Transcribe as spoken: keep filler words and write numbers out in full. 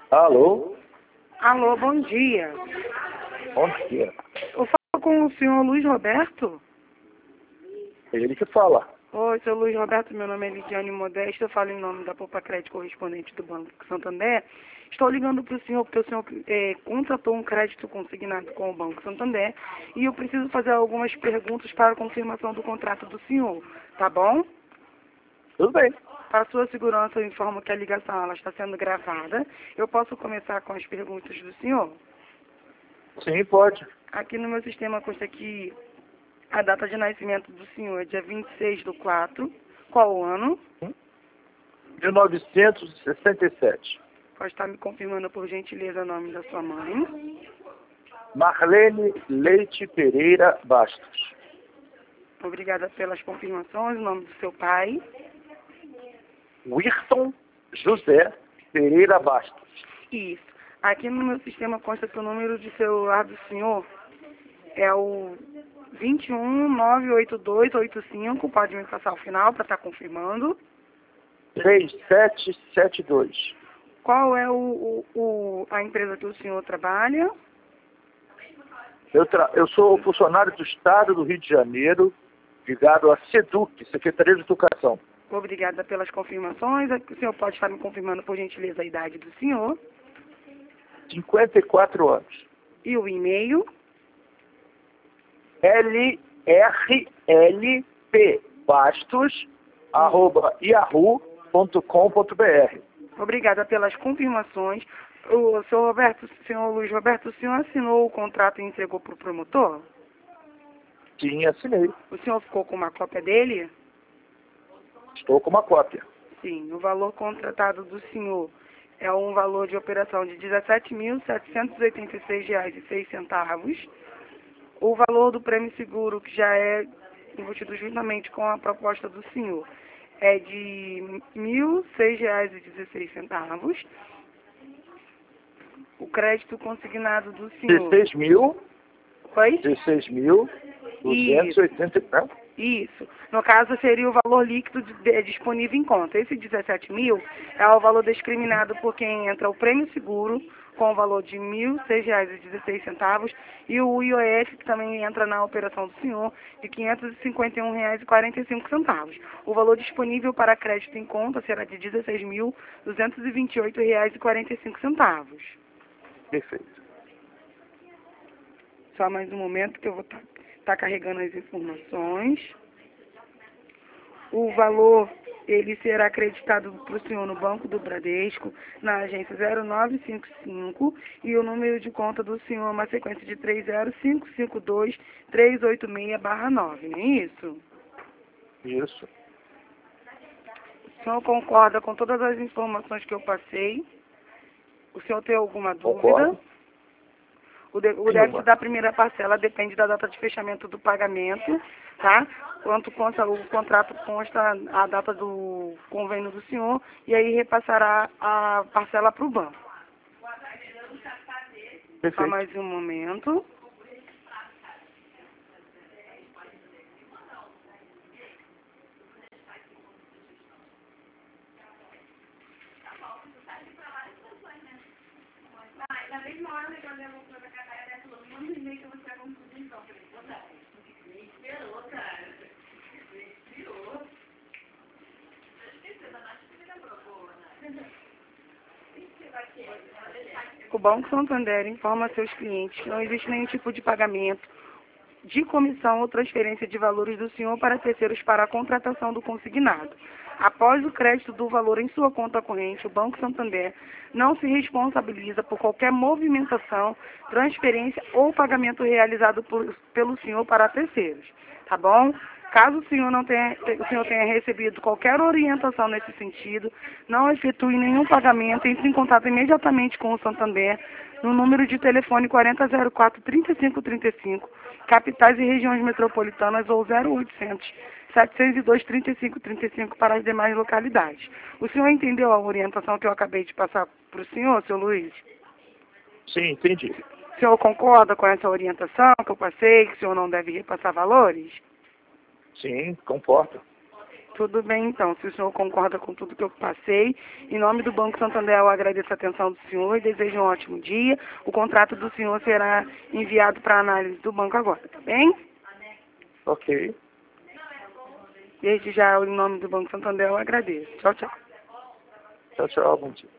Alô? Alô, bom dia. Bom dia. Eu falo com o senhor Luiz Roberto? É ele que fala. Oi, senhor Luiz Roberto, meu nome é Lidiane Modesto, eu falo em nome da Poupa Crédito correspondente do Banco Santander. Estou ligando para o senhor porque o senhor é, contratou um crédito consignado com o Banco Santander e eu preciso fazer algumas perguntas para a confirmação do contrato do senhor, tá bom? Tudo bem. Para sua segurança, eu informo que a ligação ela está sendo gravada. Eu posso começar com as perguntas do senhor? Sim, pode. Aqui no meu sistema consta que a data de nascimento do senhor é dia vinte e seis do quatro. Qual o ano? mil novecentos e sessenta e sete. Pode estar me confirmando, por gentileza, o nome da sua mãe. Marlene Leite Pereira Bastos. Obrigada pelas confirmações. O nome do seu pai. Wilton José Pereira Bastos. Isso. Aqui no meu sistema consta que o número de celular do senhor é o dois um nove oito dois oito cinco. Pode me passar o final para estar confirmando. três sete sete dois. Qual é o, o, o, a empresa que o senhor trabalha? Eu, tra... eu sou funcionário do Estado do Rio de Janeiro, ligado à SEDUC, Secretaria de Educação. Obrigada pelas confirmações. O senhor pode estar me confirmando, por gentileza, a idade do senhor cinquenta e quatro anos. e o e-mail. L R L P Bastos, arroba yahoo ponto com ponto br. Obrigada pelas confirmações. O senhor Roberto, senhor Luiz Roberto, o senhor assinou o contrato e entregou para o promotor? Sim, assinei. O senhor ficou com uma cópia dele? Estou com uma cópia. Sim. O valor contratado do senhor é um valor de operação de dezessete mil setecentos e oitenta e seis reais e seis centavos. O valor do prêmio seguro, que já é embutido juntamente com a proposta do senhor, é de mil e seis reais e dezesseis centavos. O crédito consignado do senhor... dezesseis mil. Oi? dezesseis mil duzentos e oitenta. Né? Isso. No caso, seria o valor líquido de, de, disponível em conta. Esse dezessete mil é o valor discriminado por quem entra o prêmio seguro, com o valor de mil e seis reais e dezesseis centavos, e o I O F, que também entra na operação do senhor, de quinhentos e cinquenta e um reais e quarenta e cinco centavos. O valor disponível para crédito em conta será de dezesseis mil duzentos e vinte e oito reais e quarenta e cinco centavos. Perfeito. Só mais um momento que eu vou estar tá, tá carregando as informações. O valor, ele será acreditado para o senhor no Banco do Bradesco, na agência zero nove cinco cinco, e o número de conta do senhor é uma sequência de três zero cinco cinco dois três oito seis barra nove, não é isso? Isso. O senhor concorda com todas as informações que eu passei? O senhor tem alguma dúvida? Concordo. O, de, o déficit da primeira parcela depende da data de fechamento do pagamento, tá? Quanto consta, o contrato consta a data do convênio do senhor e aí repassará a parcela para o banco. Perfeito. Só mais um momento. Na mesma hora que eu levo para a carreira dessa, eu mando um e-mail que você vai conseguir então. Me esperou, cara. Me esperou. O Banco Santander informa a seus clientes que não existe nenhum tipo de pagamento de comissão ou transferência de valores do senhor para terceiros para a contratação do consignado. Após o crédito do valor em sua conta corrente, o Banco Santander não se responsabiliza por qualquer movimentação, transferência ou pagamento realizado por, pelo senhor para terceiros, tá bom? Caso o senhor não tenha, o senhor tenha recebido qualquer orientação nesse sentido, não efetue nenhum pagamento, entre em contato imediatamente com o Santander no número de telefone quarenta zero quatro trinta e cinco trinta e cinco, capitais e regiões metropolitanas, ou zero oitocentos setecentos e dois trinta e cinco trinta e cinco para as demais localidades. O senhor entendeu a orientação que eu acabei de passar para o senhor, seu Luiz? Sim, entendi. O senhor concorda com essa orientação que eu passei, que o senhor não deve repassar valores? Sim, concordo. Tudo bem, então. Se o senhor concorda com tudo que eu passei, em nome do Banco Santander, eu agradeço a atenção do senhor e desejo um ótimo dia. O contrato do senhor será enviado para análise do banco agora, tá bem? Ok. Desde já, em nome do Banco Santander, eu agradeço. Tchau, tchau. Tchau, tchau. Bom dia.